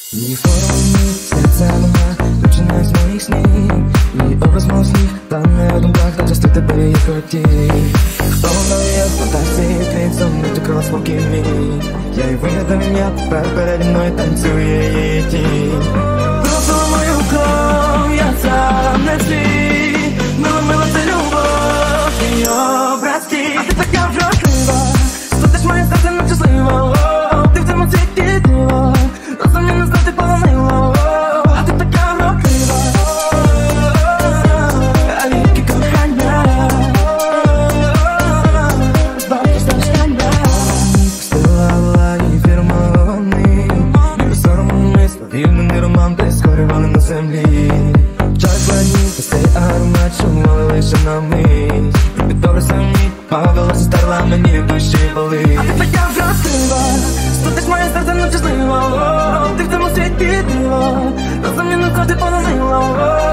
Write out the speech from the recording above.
Мій формі, серця нога, дівчина з моїх снів. Мій образ мов сніг, та не у думках, та часто тебе я хотів. Хто навіяв фантазії, твій сон, не крила спокій мій. Я й вигадав ім'я, тепер переді мною танцює її тінь. Просто мою кров, я сам не свій. Мила це любов, і образ твій. А ти така вродлива, студиш моє серце нещасливо. Ти в цьому світі диво, разом не знати полонило. А ти така вродлива, а віки кохання. Збавиш страждання. Пустила лаї фірмований. Ніби соромом ми сповільнений роман, прискорювали на землі. Час ладнів, та цей аромат шумали лише на мить. Тобі добре самі, павила старла мені в душі болить. А ти така вродлива, студиш моє серце нещасливо. Ти в цьому світі диво, разом не завжди полонило.